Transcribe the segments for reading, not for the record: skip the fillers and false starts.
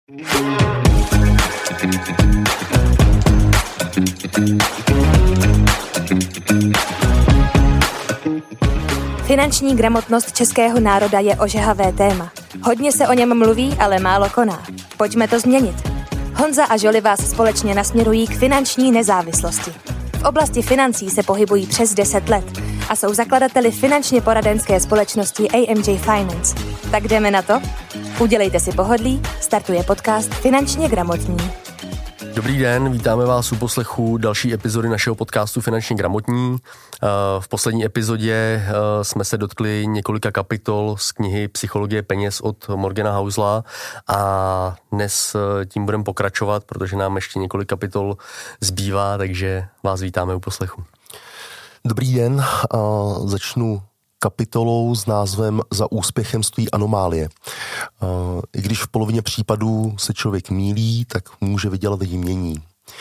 Finanční gramotnost českého národa je ožehavé téma. Hodně se o něm mluví, ale málo koná. Pojďme to změnit. Honza a Žoli vás společně nasměrují k finanční nezávislosti. V oblasti financí se pohybují přes 10 let a jsou zakladateli finančně poradenské společnosti AMJ Finance. Tak jdeme na to? Udělejte si pohodlí, startuje podcast Finančně gramotní. Dobrý den, vítáme vás u poslechu další epizody našeho podcastu Finančně gramotní. V poslední epizodě jsme se dotkli několika kapitol z knihy Psychologie peněz od Morgana Housela a dnes tím budeme pokračovat, protože nám ještě několik kapitol zbývá, takže vás vítáme u poslechu. Dobrý den, začnu kapitolou s názvem Za úspěchem stojí anomálie. I když v polovině případů se člověk mýlí, tak může vydělat jmění.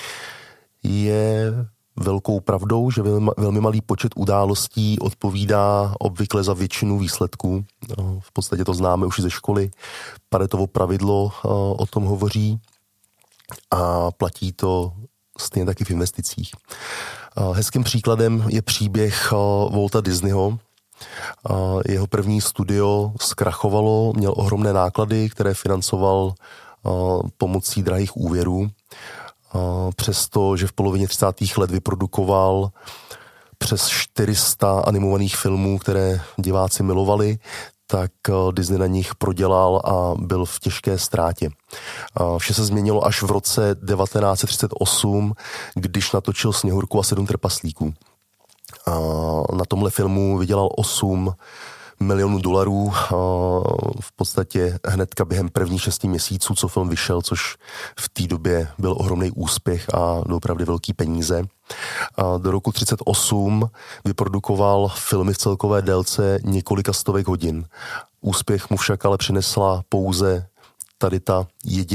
Je velkou pravdou, že velmi malý počet událostí odpovídá obvykle za většinu výsledků. V podstatě to známe už ze školy. Paretovo pravidlo o tom hovoří a platí to stejně taky v investicích. Hezkým příkladem je příběh Walta Disneyho. Jeho první studio zkrachovalo, měl ohromné náklady, které financoval pomocí drahých úvěrů. Přesto, že v polovině 30. let vyprodukoval přes 400 animovaných filmů, které diváci milovali, tak Disney na nich prodělal a byl v těžké ztrátě. Vše se změnilo až v roce 1938, když natočil Sněhurku a 7 trpaslíků. Na tomhle filmu vydělal $8 milionů. V podstatě hnedka během prvních 6 měsíců, co film vyšel, což v té době byl ohromný úspěch a doopravdy velký peníze. Do roku 1938 vyprodukoval filmy v celkové délce několika stovek hodin. Úspěch mu však ale přinesla pouze ta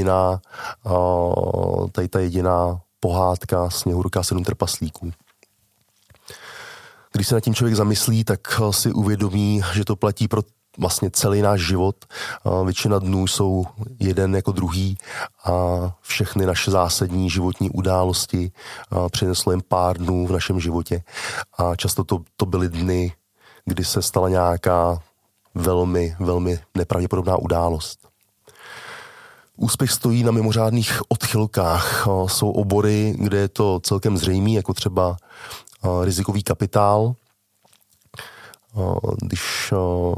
jediná pohádka Sněhurka a 7 trpaslíků. Když se nad tím člověk zamyslí, tak si uvědomí, že to platí pro vlastně celý náš život. Většina dnů jsou jeden jako druhý a všechny naše zásadní životní události přineslo jen pár dnů v našem životě. A často to byly dny, kdy se stala nějaká velmi, velmi nepravděpodobná událost. Úspěch stojí na mimořádných odchylkách. Jsou obory, kde je to celkem zřejmý, jako třeba rizikový kapitál. Když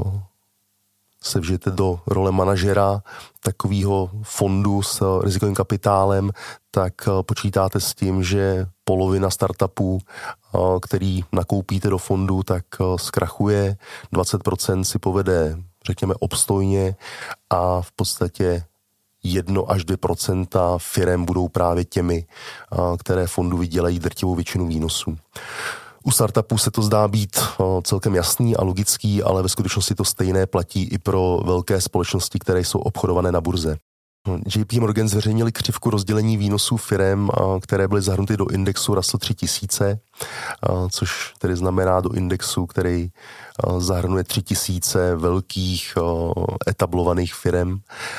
se vžijete do role manažera takového fondu s rizikovým kapitálem, tak počítáte s tím, že polovina startupů, který nakoupíte do fondu, tak zkrachuje, 20% si povede, řekněme, obstojně a v podstatě 1 až 2% firem budou právě těmi, které fondu vydělají drtivou většinu výnosů. U startupů se to zdá být celkem jasný a logický, ale ve skutečnosti to stejné platí i pro velké společnosti, které jsou obchodované na burze. JP Morgan zveřejnili křivku rozdělení výnosů firem, které byly zahrnuty do indexu Russell 3000, což tedy znamená do indexu, který zahrnuje 3000 velkých etablovaných firem.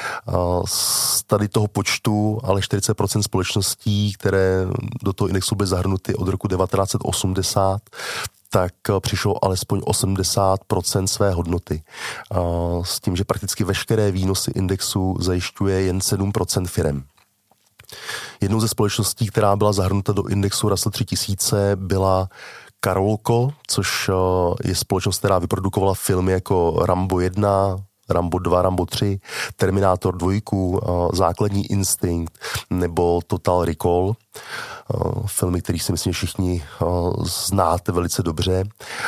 Z tady toho počtu ale 40% společností, které do toho indexu byly zahrnuty od roku 1980, tak přišlo alespoň 80% své hodnoty. S tím, že prakticky veškeré výnosy indexu zajišťuje jen 7% firem. Jednou ze společností, která byla zahrnuta do indexu Russell 3000, byla Carolco, což je společnost, která vyprodukovala filmy jako Rambo 1, Rambo 2, Rambo 3, Terminátor 2, Základní instinkt nebo Total Recall. Filmy, který si myslím, že všichni znáte velice dobře.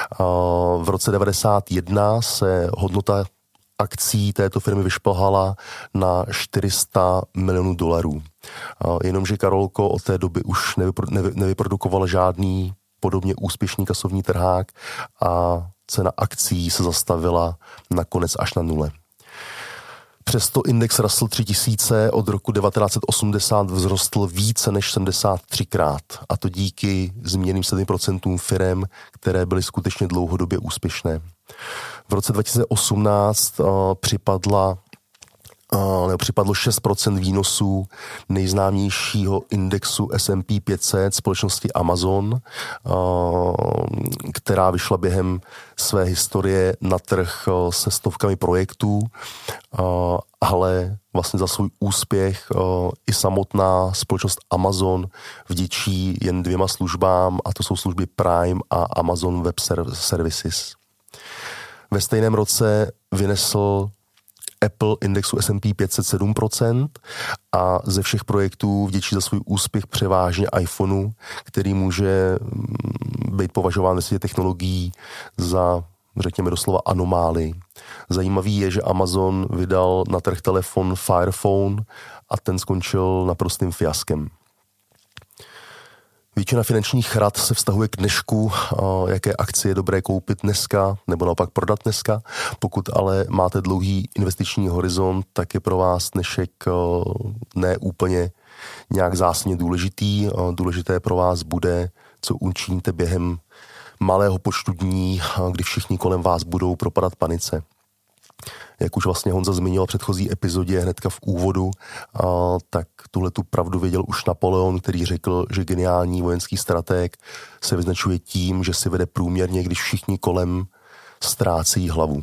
V roce 1991 se hodnota akcí této firmy vyšplhala na $400 milionů. Jenomže Carolco od té doby už nevyprodukoval žádný podobně úspěšný kasovní trhák a cena akcí se zastavila nakonec až na 0. Přesto index Russell 3000 od roku 1980 vzrostl více než 73krát, a to díky zmíněným 7% firem, které byly skutečně dlouhodobě úspěšné. V roce 2018 připadla připadlo 6% výnosů nejznámějšího indexu S&P 500 společnosti Amazon, která vyšla během své historie na trh se stovkami projektů, ale vlastně za svůj úspěch i samotná společnost Amazon vděčí jen 2 službám, a to jsou služby Prime a Amazon Web Services. Ve stejném roce vynesl Apple indexu S&P 500 7% a ze všech projektů vděčí za svůj úspěch převážně iPhoneu, který může být považován ve světě technologií za, řekněme doslova, anomálii. Zajímavý je, že Amazon vydal na trh telefon Fire Phone a ten skončil naprostým fiaskem. Většina finančních rad se vztahuje k dnešku, jaké akcie je dobré koupit dneska nebo naopak prodat dneska. Pokud ale máte dlouhý investiční horizont, tak je pro vás dnešek ne úplně nějak zásadně důležitý. Důležité pro vás bude, co učiníte během malého počtu dní, kdy všichni kolem vás budou propadat panice. Jak už vlastně Honza zmiňoval v předchozí epizodě hnedka v úvodu, tak tuhletu pravdu věděl už Napoleon, který řekl, že geniální vojenský stratég se vyznačuje tím, že si vede průměrně, když všichni kolem ztrácejí hlavu.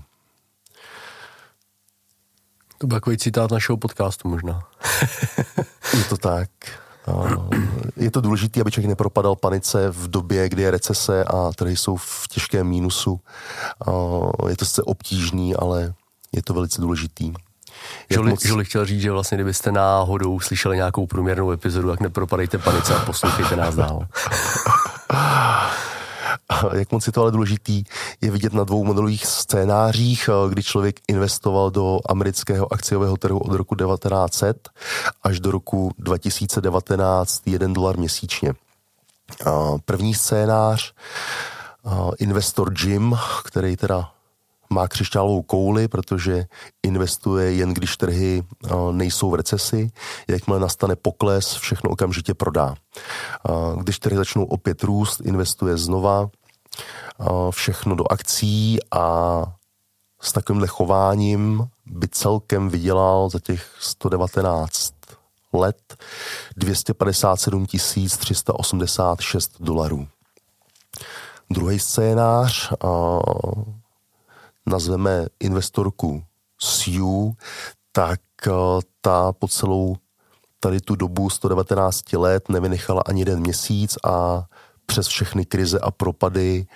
To byl takový citát našeho podcastu možná. Je to tak. Je to důležité, aby člověk nepropadal panice v době, kdy je recese a trhy jsou v těžkém mínusu. Je to sice obtížný, ale je to velice důležitý. Žoli chtěl říct, že vlastně kdybyste náhodou slyšeli nějakou průměrnou epizodu, tak nepropadejte panice a poslouchejte nás dál. Jak moc je to ale důležitý, je vidět na 2 modelových scénářích, kdy člověk investoval do amerického akciového trhu od roku 1900 až do roku 2019 $1 měsíčně. První scénář, investor Jim, který teda má křišťálovou kouli, protože investuje jen když trhy nejsou v recesi. Jakmile nastane pokles, všechno okamžitě prodá. Když trhy začnou opět růst, investuje znova všechno do akcí a s takovýmhle chováním by celkem vydělal za těch 119 let $257 386. Druhý scénář, nazveme investorku Sue, tak ta po celou tady tu dobu 119 let nevynechala ani 1 měsíc a přes všechny krize a propady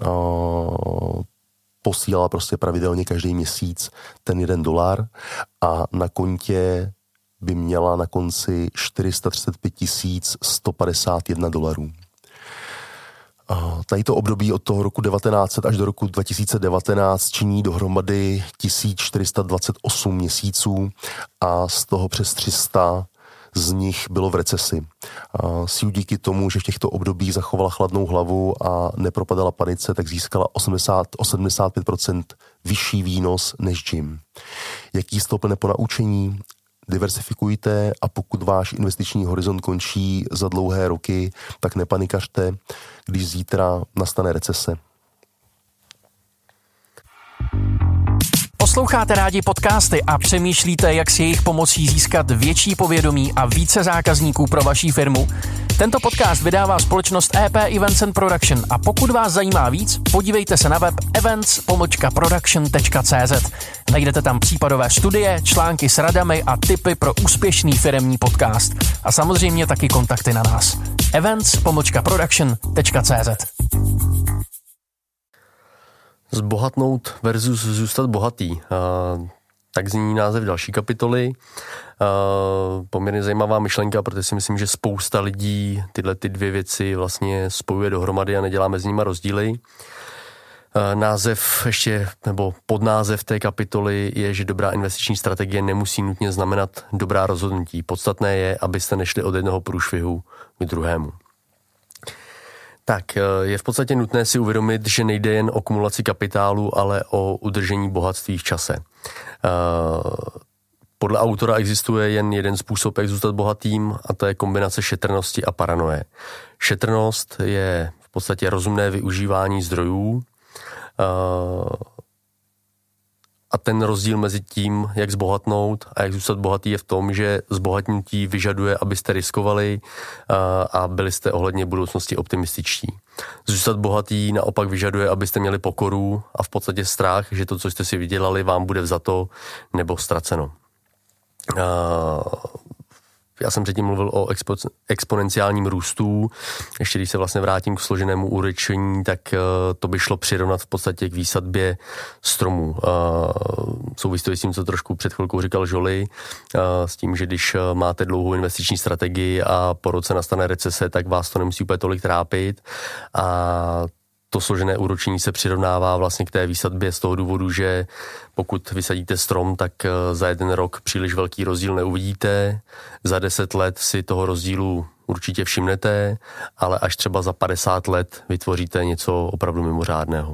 posílala prostě pravidelně každý měsíc ten $1 a na kontě by měla na konci $435 151. Tady to období od toho roku 1900 až do roku 2019 činí dohromady 1428 měsíců a z toho přes 300 z nich bylo v recesi. Sue díky tomu, že v těchto obdobích zachovala chladnou hlavu a nepropadala panice, tak získala 85% vyšší výnos než Jim. Jaký z toho plné ponaučení? Diversifikujte a pokud váš investiční horizont končí za dlouhé roky, tak nepanikařte, když zítra nastane recese. Posloucháte rádi podcasty a přemýšlíte, jak si jejich pomocí získat větší povědomí a více zákazníků pro vaši firmu? Tento podcast vydává společnost EP Events and Production a pokud vás zajímá víc, podívejte se na web events-production.cz. Najdete tam případové studie, články s radami a tipy pro úspěšný firemní podcast. A samozřejmě taky kontakty na nás. events-production.cz. Zbohatnout versus zůstat bohatý. Tak zní název další kapitoly. Poměrně zajímavá myšlenka, protože si myslím, že spousta lidí tyhle ty 2 věci vlastně spojuje dohromady a nedělá mezi nimi rozdíly. Název ještě, nebo podnázev té kapitoly je, že dobrá investiční strategie nemusí nutně znamenat dobrá rozhodnutí. Podstatné je, abyste nešli od jednoho průšvihu k druhému. Tak je v podstatě nutné si uvědomit, že nejde jen o kumulaci kapitálu, ale o udržení bohatství v čase. Podle autora existuje jen jeden způsob, jak zůstat bohatým, a to je kombinace šetrnosti a paranoje. Šetrnost je v podstatě rozumné využívání zdrojů. A ten rozdíl mezi tím, jak zbohatnout a jak zůstat bohatý, je v tom, že zbohatnutí vyžaduje, abyste riskovali a byli jste ohledně budoucnosti optimističtí. Zůstat bohatý naopak vyžaduje, abyste měli pokoru a v podstatě strach, že to, co jste si vydělali, vám bude vzato nebo ztraceno. Já jsem předtím mluvil o exponenciálním růstu. Ještě když se vlastně vrátím k složenému úročení, tak to by šlo přirovnat v podstatě k výsadbě stromů. Souvisí to s tím, co trošku před chvilkou říkal Žoli, s tím, že když máte dlouhou investiční strategii a po roce nastane recese, tak vás to nemusí úplně tolik trápit. A to složené úročení se přirovnává vlastně k té výsadbě z toho důvodu, že pokud vysadíte strom, tak za 1 rok příliš velký rozdíl neuvidíte. Za 10 let si toho rozdílu určitě všimnete, ale až třeba za 50 let vytvoříte něco opravdu mimořádného.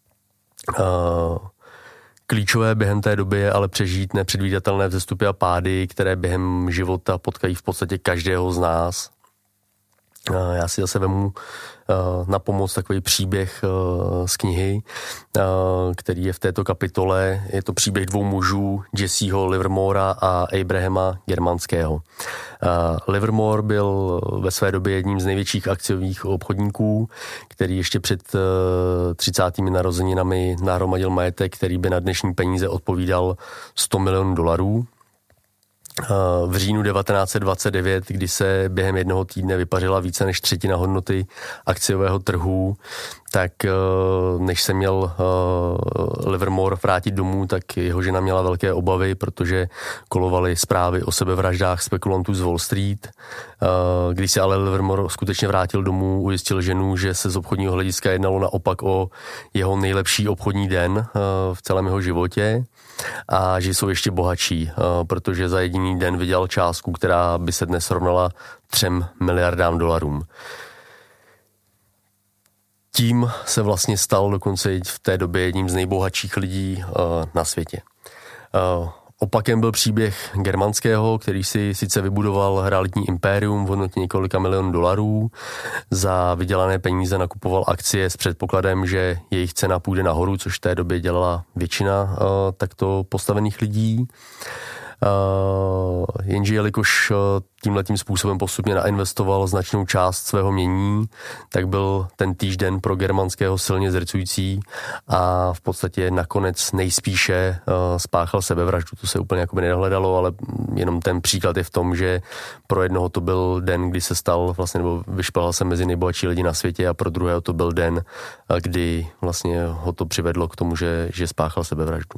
Klíčové během té doby je ale přežít nepředvídatelné vzestupy a pády, které během života potkají v podstatě každého z nás. Já si zase vemu na pomoc takový příběh z knihy, který je v této kapitole. Je to příběh 2 mužů, Jesseho Livermora a Abrahama Germanského. Livermore byl ve své době jedním z největších akciových obchodníků, který ještě před 30. narozeninami nahromadil majetek, který by na dnešní peníze odpovídal $100 milionů. V říjnu 1929, kdy se během 1 týdne vypařila více než 1/3 hodnoty akciového trhu, tak než se měl Livermore vrátit domů, tak jeho žena měla velké obavy, protože kolovaly zprávy o sebevraždách spekulantů z Wall Street. Když se ale Livermore skutečně vrátil domů, ujistil ženu, že se z obchodního hlediska jednalo naopak o jeho nejlepší obchodní den v celém jeho životě a že jsou ještě bohatší, protože za jediný den vydělal částku, která by se dnes rovnala $3 miliardám. Tím se vlastně stal dokonce v té době jedním z nejbohatších lidí na světě. Opakem byl příběh Germanského, který si sice vybudoval realitní impérium v hodnotě několika milionů dolarů. Za vydělané peníze nakupoval akcie s předpokladem, že jejich cena půjde nahoru, což v té době dělala většina takto postavených lidí. Jenže jelikož tímhletím způsobem postupně nainvestoval značnou část svého mění, tak byl ten týžden pro Germanského silně zdrcující a v podstatě nakonec nejspíše spáchal sebevraždu. To se úplně jakoby nedohledalo, ale jenom ten příklad je v tom, že pro jednoho to byl den, kdy se stal vlastně, nebo vyšplhal se mezi nejbohatší lidi na světě a pro druhého to byl den, kdy vlastně ho to přivedlo k tomu, že spáchal sebevraždu.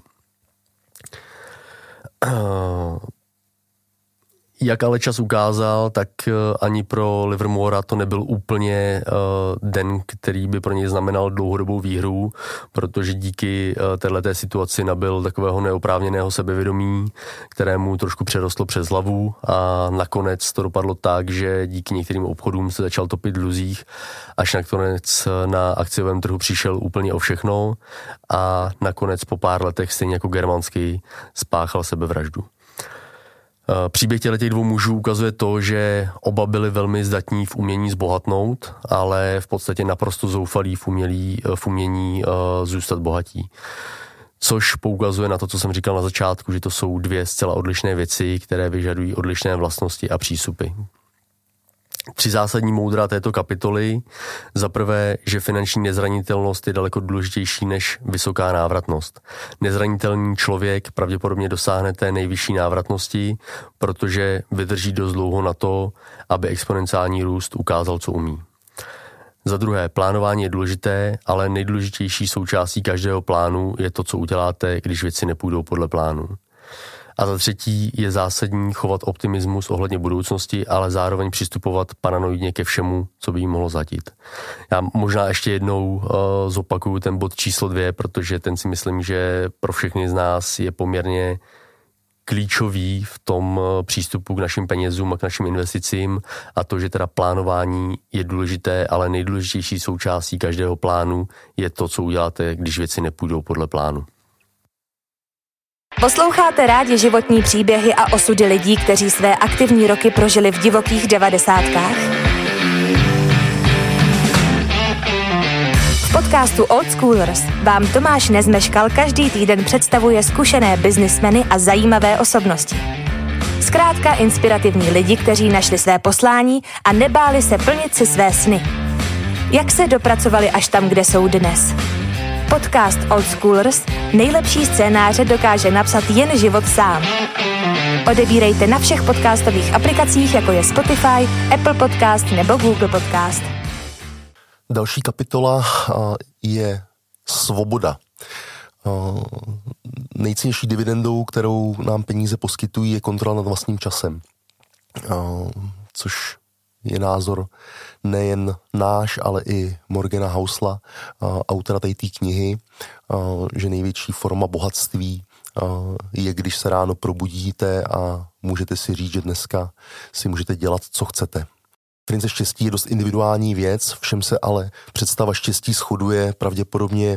Jak ale čas ukázal, tak ani pro Livermora to nebyl úplně den, který by pro něj znamenal dlouhodobou výhru, protože díky téhleté situaci nabyl takového neoprávněného sebevědomí, kterému trošku přerostlo přes hlavu a nakonec to dopadlo tak, že díky některým obchodům se začal topit v dluzích, až nakonec na akciovém trhu přišel úplně o všechno a nakonec po pár letech stejně jako Germanský spáchal sebevraždu. Příběh těch 2 mužů ukazuje to, že oba byli velmi zdatní v umění zbohatnout, ale v podstatě naprosto zoufalí v umění zůstat bohatí. Což poukazuje na to, co jsem říkal na začátku, že to jsou 2 zcela odlišné věci, které vyžadují odlišné vlastnosti a přístupy. 3 zásadní moudra této kapitoly. Za prvé, že finanční nezranitelnost je daleko důležitější než vysoká návratnost. Nezranitelný člověk pravděpodobně dosáhne té nejvyšší návratnosti, protože vydrží dost dlouho na to, aby exponenciální růst ukázal, co umí. Za druhé, plánování je důležité, ale nejdůležitější součástí každého plánu je to, co uděláte, když věci nepůjdou podle plánu. A za třetí je zásadní chovat optimismus ohledně budoucnosti, ale zároveň přistupovat paranoidně ke všemu, co by jí mohlo zhatit. Já možná ještě jednou zopakuju ten bod číslo 2, protože ten si myslím, že pro všechny z nás je poměrně klíčový v tom přístupu k našim penězům a k našim investicím a to, že teda plánování je důležité, ale nejdůležitější součástí každého plánu je to, co uděláte, když věci nepůjdou podle plánu. Posloucháte rádi životní příběhy a osudy lidí, kteří své aktivní roky prožili v divokých 90kách? V podcastu Old Schoolers vám Tomáš Nezmeškal každý týden představuje zkušené biznismeny a zajímavé osobnosti. Zkrátka inspirativní lidi, kteří našli své poslání a nebáli se plnit si své sny. Jak se dopracovali až tam, kde jsou dnes? Podcast Old Schoolers nejlepší scénáře dokáže napsat jen život sám. Odebírejte na všech podcastových aplikacích, jako je Spotify, Apple Podcast nebo Google Podcast. Další kapitola je svoboda. Nejcennější dividendou, kterou nám peníze poskytují, je kontrola nad vlastním časem. Což je názor nejen náš, ale i Morgana Housela, autora té knihy, že největší forma bohatství je, když se ráno probudíte a můžete si říct, že dneska si můžete dělat, co chcete. Definice štěstí je dost individuální věc, všem se ale představa štěstí shoduje pravděpodobně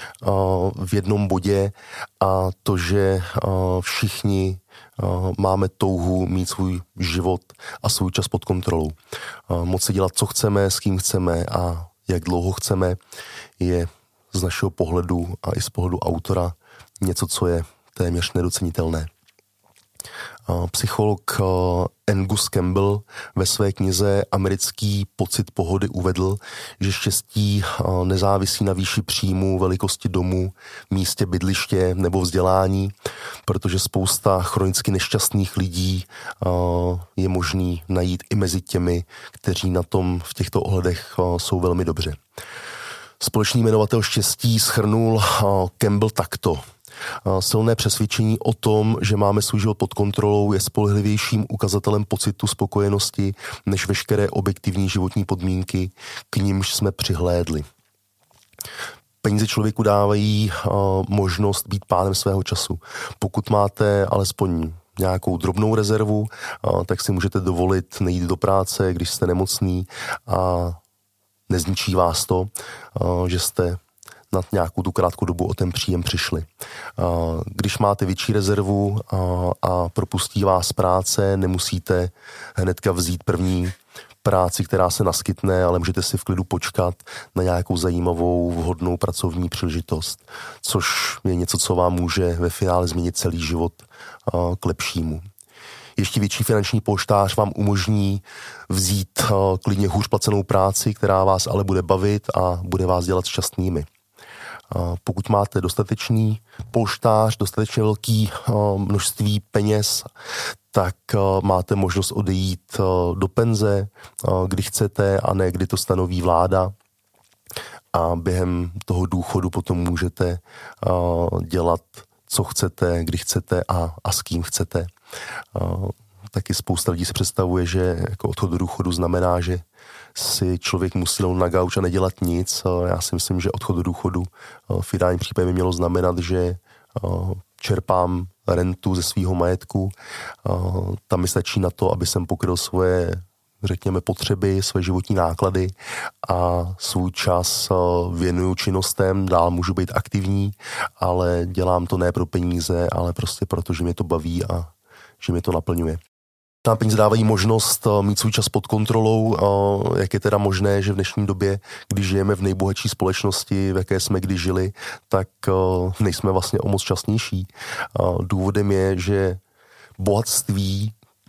v jednom bodě, a to, že všichni máme touhu mít svůj život a svůj čas pod kontrolou. Moci dělat, co chceme, s kým chceme a jak dlouho chceme, je z našeho pohledu a i z pohledu autora něco, co je téměř nedocenitelné. Psycholog Angus Campbell ve své knize Americký pocit pohody uvedl, že štěstí nezávisí na výši příjmu, velikosti domu, místě bydliště nebo vzdělání, protože spousta chronicky nešťastných lidí je možný najít i mezi těmi, kteří na tom v těchto ohledech jsou velmi dobře. Společný jmenovatel štěstí shrnul Campbell takto. Silné přesvědčení o tom, že máme svůj život pod kontrolou, je spolehlivějším ukazatelem pocitu spokojenosti než veškeré objektivní životní podmínky, k nimž jsme přihlédli. Peníze člověku dávají možnost být pánem svého času. Pokud máte alespoň nějakou drobnou rezervu, tak si můžete dovolit nejít do práce, když jste nemocný, a nezničí vás to, že jste na nějakou tu krátkou dobu o ten příjem přišli. Když máte větší rezervu a propustí vás práce, nemusíte hnedka vzít první práci, která se naskytne, ale můžete si v klidu počkat na nějakou zajímavou, vhodnou pracovní příležitost, což je něco, co vám může ve finále změnit celý život k lepšímu. Ještě větší finanční polštář vám umožní vzít klidně hůř placenou práci, která vás ale bude bavit a bude vás dělat šťastnými. Pokud máte dostatečný polštář, dostatečně velký množství peněz, tak máte možnost odejít do penze, kdy chcete, a ne kdy to stanoví vláda. A během toho důchodu potom můžete dělat, co chcete, kdy chcete a s kým chcete. Taky spousta lidí si představuje, že jako odchod do důchodu znamená, že si člověk musí ležet na gauč a nedělat nic. Já si myslím, že odchod do důchodu v ideálním případě by mělo znamenat, že čerpám rentu ze svého majetku. Tam mi stačí na to, aby jsem pokryl svoje, řekněme, potřeby, své životní náklady a svůj čas věnuju činnostem. Dál můžu být aktivní, ale dělám to ne pro peníze, ale prostě proto, že mě to baví a že mě to naplňuje. Nám peníze dávají možnost mít svůj čas pod kontrolou. Jak je teda možné, že v dnešní době, když žijeme v nejbohatší společnosti, v jaké jsme kdy žili, tak nejsme vlastně o moc šťastnější. Důvodem je, že bohatství,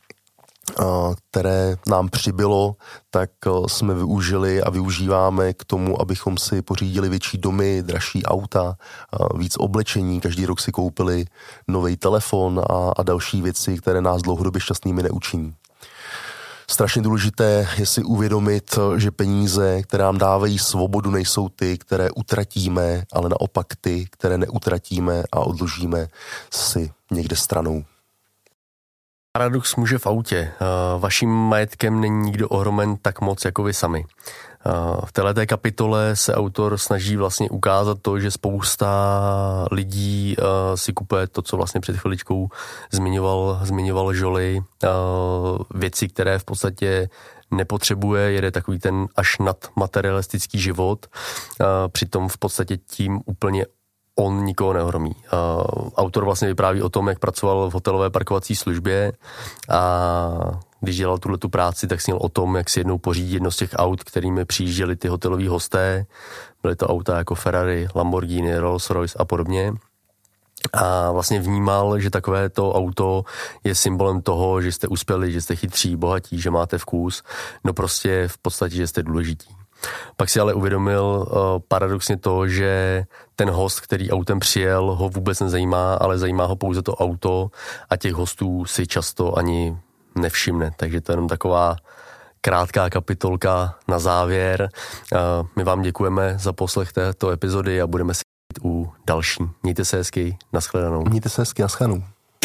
které nám přibylo, tak jsme využili a využíváme k tomu, abychom si pořídili větší domy, dražší auta, víc oblečení, každý rok si koupili nový telefon a další věci, které nás dlouhodobě šťastnými neučiní. Strašně důležité je si uvědomit, že peníze, které nám dávají svobodu, nejsou ty, které utratíme, ale naopak ty, které neutratíme a odložíme si někde stranou. Paradox muže v autě. Vaším majetkem není nikdo ohromen tak moc jako vy sami. V této kapitole se autor snaží vlastně ukázat to, že spousta lidí si kupuje to, co vlastně před chviličkou zmiňoval Joly, věci, které v podstatě nepotřebuje, jede takový ten až nadmaterialistický život, přitom v podstatě tím úplně on nikoho neohromí. Autor vlastně vypráví o tom, jak pracoval v hotelové parkovací službě a když dělal tuhletu práci, tak snil o tom, jak si jednou pořídí jedno z těch aut, kterými přijížděli ty hoteloví hosté. Byly to auta jako Ferrari, Lamborghini, Rolls-Royce a podobně. A vlastně vnímal, že takové to auto je symbolem toho, že jste uspěli, že jste chytří, bohatí, že máte vkus, no prostě v podstatě, že jste důležití. Pak si ale uvědomil paradoxně to, že ten host, který autem přijel, ho vůbec nezajímá, ale zajímá ho pouze to auto a těch hostů si často ani nevšimne. Takže to je jenom taková krátká kapitolka na závěr. My vám děkujeme za poslech této epizody a budeme si u další. Mějte se hezky, nashledanou. Mějte se hezky, nashledanou.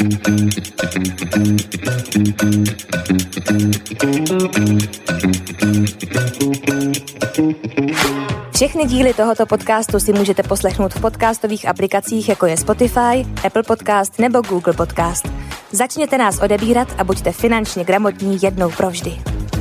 Všechny díly tohoto podcastu si můžete poslechnout v podcastových aplikacích, jako je Spotify, Apple Podcast nebo Google Podcast. Začněte nás odebírat a buďte finančně gramotní jednou provždy.